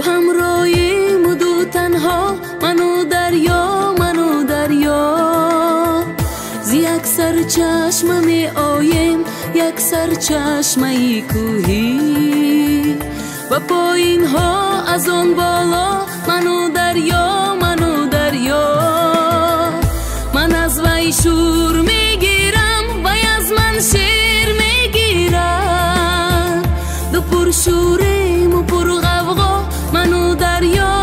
همراهیم و دو تنها، منو دریا زی یک سر چشم می آیم، یک سر چشمه کوهی و پایین ها از آن بالا. منو دریا من از وی شور میگیرم، وی از من شیر میگیرم. دو پر شوریم و پر غوغا، منو دریا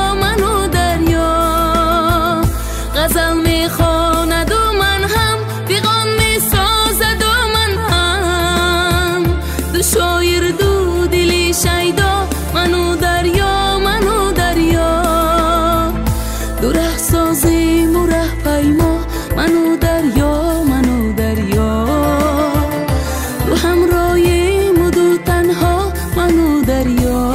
غزل میخواند و من هم پیغام میسازد و من هم. دو شاعر دو دلی شیدا، منو دریا دو ره سازیم و ره پیما. منو دریا دو همراهیم و دو تنها. منو دریا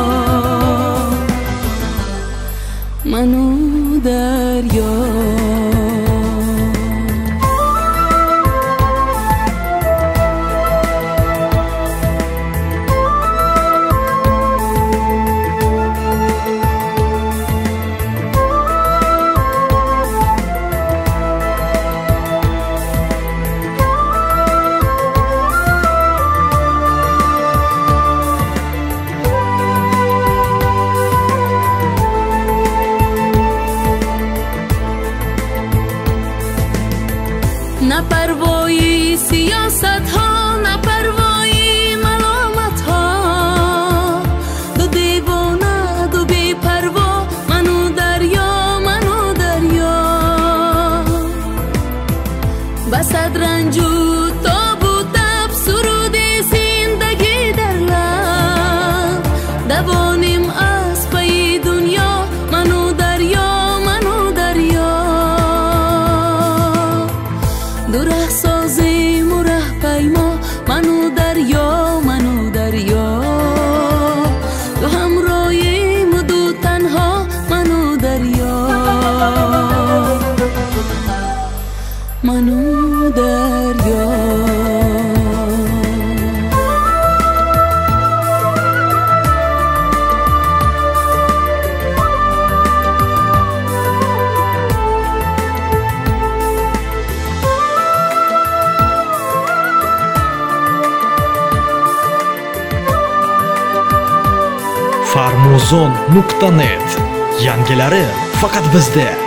نه پروایی سیاست ها، نه پروایی ملامت ها. دو دیوانه دو بی پروا، منو دریا بسد رنج و تاب و تب، سرود زندگی در لب. دوانیم از پی دنیا، منو دریا دو ره سازیم و ره پیما. منو دریا دو همراهیم و دو تنها. منو دریا Farmuzon.net yangilari faqat bizda.